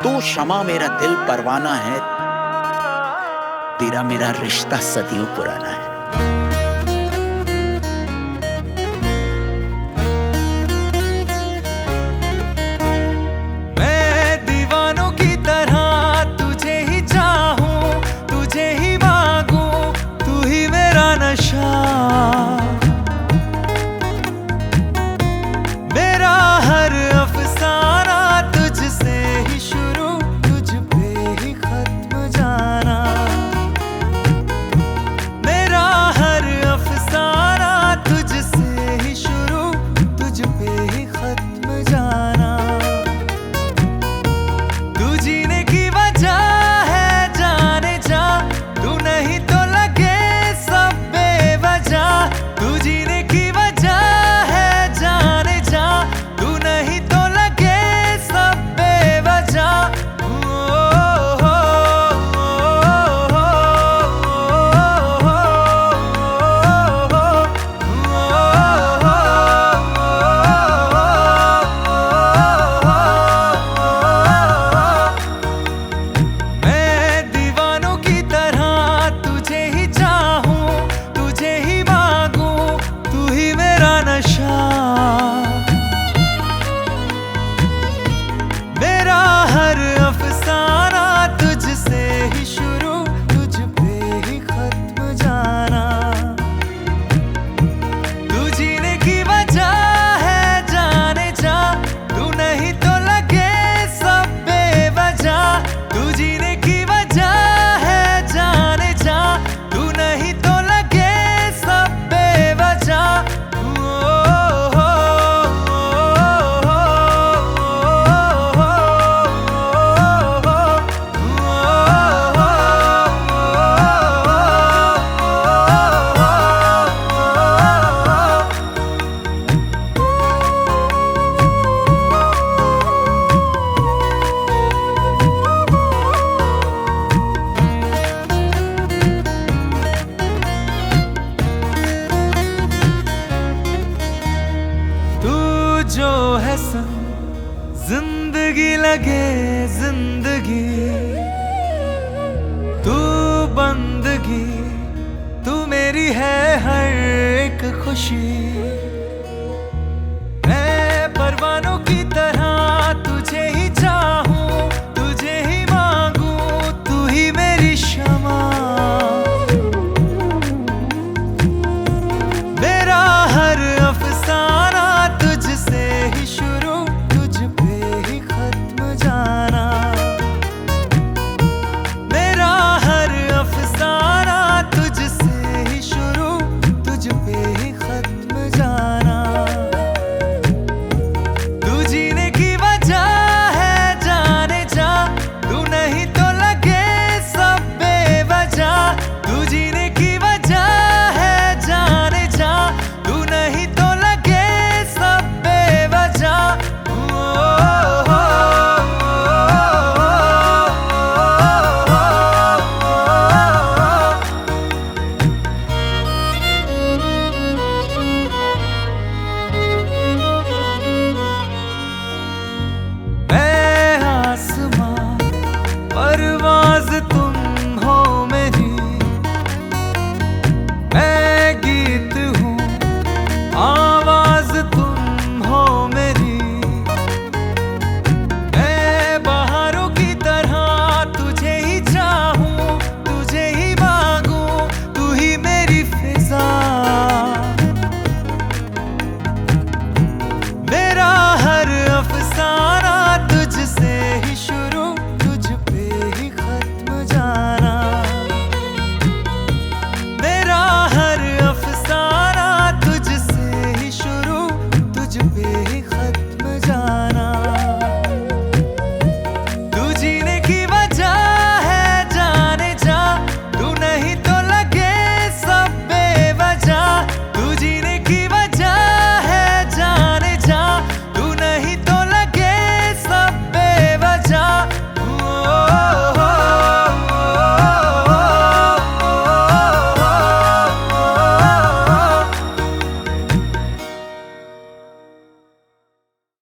तू शमा मेरा दिल परवाना है, तेरा मेरा रिश्ता सदियों पुराना है। मेरा हर अफसाना तुझसे ही शुरू, तुझ पे ही खत्म जाना। मेरा हर अफसाना तुझसे ही शुरू, तुझ पे ही खत्म जाना। तू जीने की वजह है जाने जा, तू नहीं तो लगे सब बेवजह। तू जीने की मेरा हर अफसाना तुझसे ही शुरू, तुझ पे ही खत्म जाना। तू जीने की वजह है जाने जा, तू नहीं तो लगे सब बेवजह। तू जीने की वजह है जाने जा, तू नहीं तो लगे सब बेवजह। जो है जिंदगी लगे जिंदगी, तू बंदगी, तू मेरी है हर एक खुशी। मैं परवानों की तरह तुझे ही चाहूं, तुझे ही मांगूं, तू ही मेरी शमा। मेरा हर अफसाना तुझसे ही शुरू, तुझ पे ही खत्म जाना। मेरा हर अफसाना तुझसे ही शुरू, तुझ पे ही खत्म जाना। तू जीने की वजह है जाने जा, तू नहीं तो लगे सब बेवजह। तू जीने की वजह है जाने जा, तू नहीं तो लगे सब बेवजह। मैं आसमां परवाज़ तुम हो मेरी, मैं गीत हूँ आवाज़ तुम हो मेरी। मैं बहारों की तरह तुझे ही चाहूँ, तुझे ही मांगूं, तू ही मेरी फिजा। मेरा हर अफसाना तुझसे ही शुरू, तुझ पे ही खत्म जाना। मेरा हर अफसाना तुझसे ही शुरू, तुझ पे ही